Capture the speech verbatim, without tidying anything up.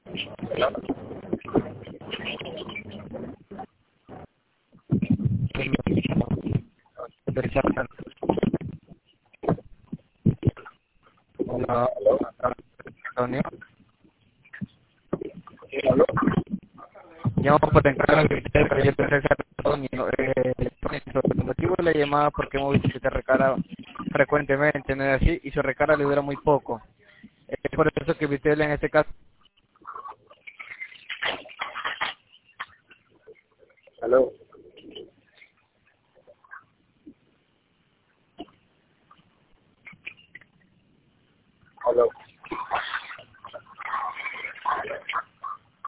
Hola, Antonio. Llamo por encargo de usted, pero yo pensé que era Antonio. Eh, el motivo de la llamada porque hemos visto que te recarga frecuentemente, ¿no es así? Y su recarga le dura muy poco. Es por eso que usted en este caso... Aló.